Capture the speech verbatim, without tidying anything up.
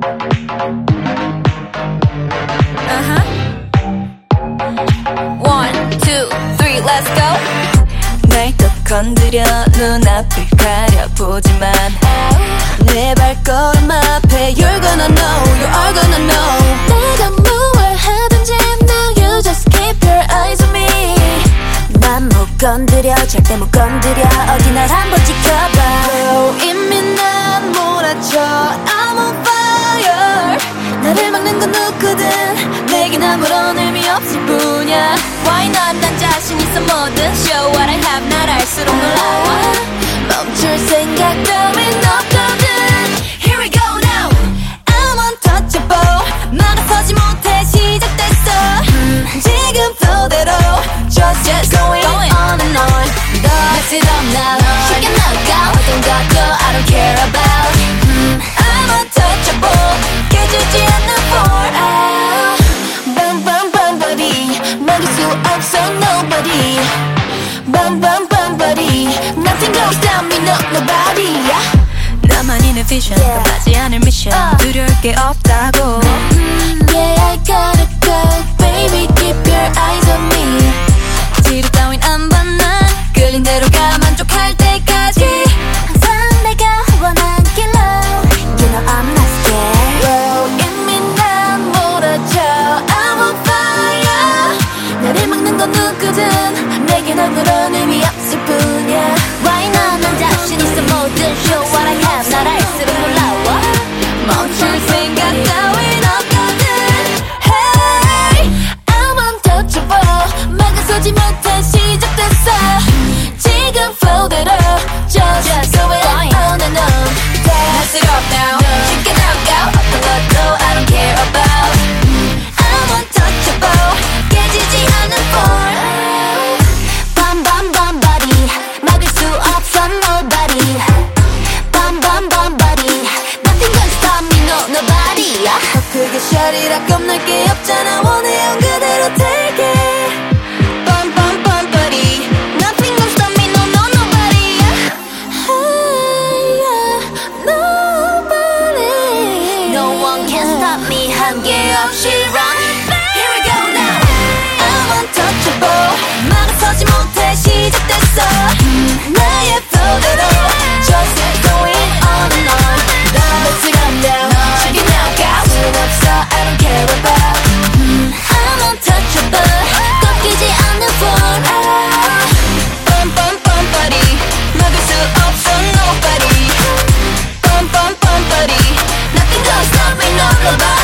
Uh-huh. One, two, three, let's go. 날 또 건드려 눈앞을 가려보지만 내 발걸음 앞에 You're gonna know, you are gonna know. 내가 뭘 하든지 now you just keep your eyes on me. 난 못 건드려 절대 못 건드려 어디 날 한번 지켜봐. oh, 이미 난 몰아쳐 I'm on fire. 나를 막는 건 누구든 내겐 아무런 의미 없을 뿐이야. Why not? 난 자신 있어 뭐든 Show what I have 날 알수록 놀라워. 멈출 생각 따윈 없거든. Here we go now. I'm untouchable. 막아서지 못해 시작됐어. 음, 지금 flow대로 Just, just going, going on and on. Mess it up now. 쉽게 나가 어떤 것도 I don't care about. 음, I'm untouchable. 깨지지 않는 for ah. Bam bam bam body 막을 수 없어 nobody. Bam bam bam body Nothing goes down me no nobody. 나만이 내 vision Yeah. 끝나지 않을 미션 uh. 두려울 게 없다고. Yeah I gotta go baby keep your eyes on me. 지루 따윈 안 봐 난 끌린 대로 가 만족할 때까지. 항상 내가 원한 길로 You know I'm not scared. oh, 이미 난 몰아쳐 I'm on fire. 나를 막는 건 누구든 내겐 아무런 의미 없을 뿐이야. Why not? 난 자신 있어 뭐든 Show what I have 날 알수록 놀라워. 멈출 생각 따윈 없거든. Hey, I'm untouchable 막아서지 못해 시작됐어. 지금 flow대로 Just, Just going going. on and on. mess it up now. 쉽게 나가 어떤 것도 I don't care about. I'm untouchable. 깨지지 않는 for. Bam bam bam body 막을 수 없어 nobody. Bam bam bam body Nothing can stop me no nobody. 더 크게 샤리라 겁날 게 없잖아. 원해요 그대로 take it. Bum bum bum buddy. Nothing can stop me no no nobody. Hey, yeah, nobody. No one can stop me 한계 없이 run. Here we go now. I'm untouchable. 막아서지 못해 시작됐어. 나의 flow대로 Just going on and on. Mess it up now. 쉽게 나가 순 없어 I don't care about. I'm untouchable 꺾이지 않는 for. Bum bum bum buddy. 막을 수 없어 nobody. Bum bum bum buddy. Nothing gonna stop me no nobody.